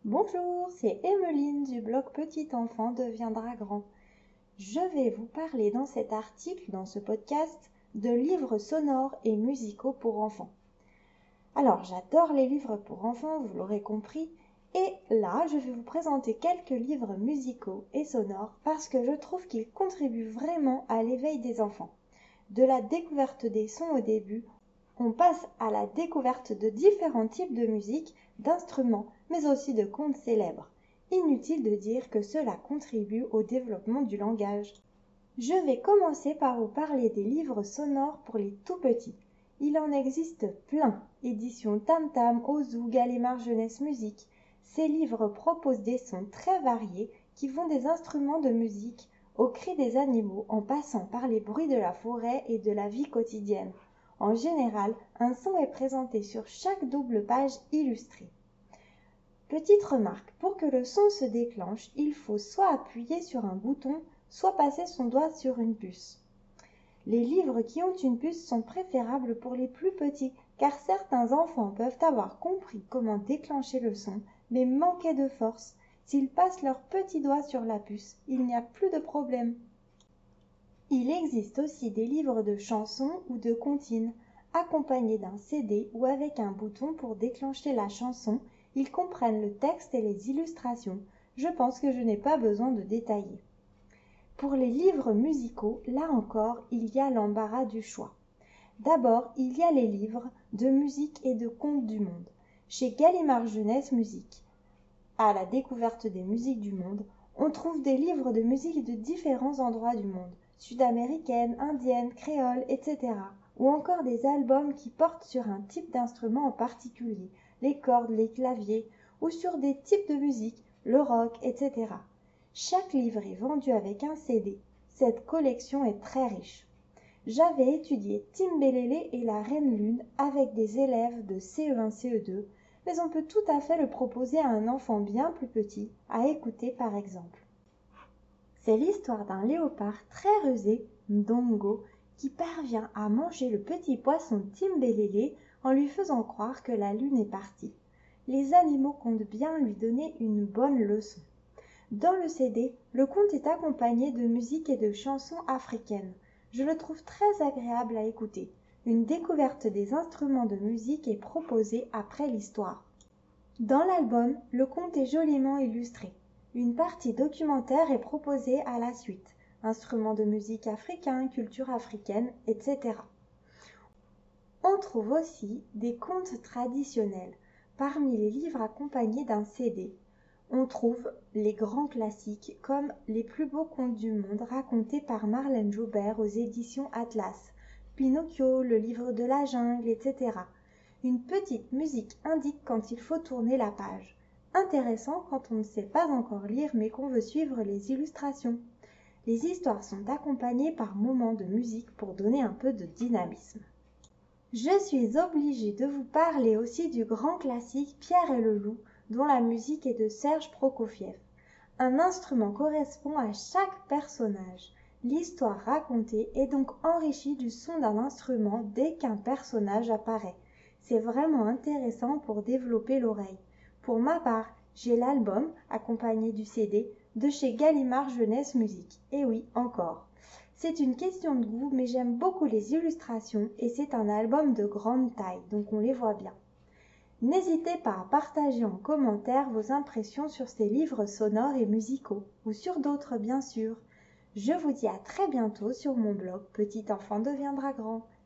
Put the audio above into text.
Bonjour, c'est Emmeline du blog Petit enfant deviendra grand. Je vais vous parler dans cet article, dans ce podcast, de livres sonores et musicaux pour enfants. Alors, j'adore les livres pour enfants, vous l'aurez compris, et là, je vais vous présenter quelques livres musicaux et sonores parce que je trouve qu'ils contribuent vraiment à l'éveil des enfants. De la découverte des sons au début, on passe à la découverte de différents types de musique, d'instruments, mais aussi de contes célèbres. Inutile de dire que cela contribue au développement du langage. Je vais commencer par vous parler des livres sonores pour les tout petits. Il en existe plein. Édition Tam Tam, Ozu, Gallimard Jeunesse Musique. Ces livres proposent des sons très variés qui vont des instruments de musique aux cris des animaux en passant par les bruits de la forêt et de la vie quotidienne. En général, un son est présenté sur chaque double page illustrée. Petite remarque, pour que le son se déclenche, il faut soit appuyer sur un bouton, soit passer son doigt sur une puce. Les livres qui ont une puce sont préférables pour les plus petits, car certains enfants peuvent avoir compris comment déclencher le son, mais manquer de force. S'ils passent leur petit doigt sur la puce, il n'y a plus de problème. Il existe aussi des livres de chansons ou de comptines, accompagnés d'un CD ou avec un bouton pour déclencher la chanson. Ils comprennent le texte et les illustrations. Je pense que je n'ai pas besoin de détailler. Pour les livres musicaux, là encore, il y a l'embarras du choix. D'abord, il y a les livres de musique et de contes du monde. Chez Gallimard Jeunesse Musique, à la découverte des musiques du monde, on trouve des livres de musique de différents endroits du monde, sud-américaine, indienne, créole, etc. Ou encore des albums qui portent sur un type d'instrument en particulier, les cordes, les claviers, ou sur des types de musique, le rock, etc. Chaque livre est vendu avec un CD. Cette collection est très riche. J'avais étudié Timbelele et la Reine Lune avec des élèves de CE1, CE2, mais on peut tout à fait le proposer à un enfant bien plus petit à écouter par exemple. C'est l'histoire d'un léopard très rusé, Ndongo, qui parvient à manger le petit poisson Timbelele en lui faisant croire que la lune est partie. Les animaux comptent bien lui donner une bonne leçon. Dans le CD, le conte est accompagné de musique et de chansons africaines. Je le trouve très agréable à écouter. Une découverte des instruments de musique est proposée après l'histoire. Dans l'album, le conte est joliment illustré. Une partie documentaire est proposée à la suite. Instruments de musique africains, culture africaine, etc. On trouve aussi des contes traditionnels. Parmi les livres accompagnés d'un CD, on trouve les grands classiques comme Les plus beaux contes du monde racontés par Marlène Jobert aux éditions Atlas, Pinocchio, Le livre de la jungle, etc. Une petite musique indique quand il faut tourner la page. Intéressant quand on ne sait pas encore lire mais qu'on veut suivre les illustrations. Les histoires sont accompagnées par moments de musique pour donner un peu de dynamisme. Je suis obligée de vous parler aussi du grand classique Pierre et le loup, dont la musique est de Serge Prokofiev. Un instrument correspond à chaque personnage. L'histoire racontée est donc enrichie du son d'un instrument dès qu'un personnage apparaît. C'est vraiment intéressant pour développer l'oreille. Pour ma part, j'ai l'album, accompagné du CD, de chez Gallimard Jeunesse Musique. Et oui, encore. C'est une question de goût, mais j'aime beaucoup les illustrations et c'est un album de grande taille, donc on les voit bien. N'hésitez pas à partager en commentaire vos impressions sur ces livres sonores et musicaux, ou sur d'autres bien sûr. Je vous dis à très bientôt sur mon blog Petit enfant deviendra grand.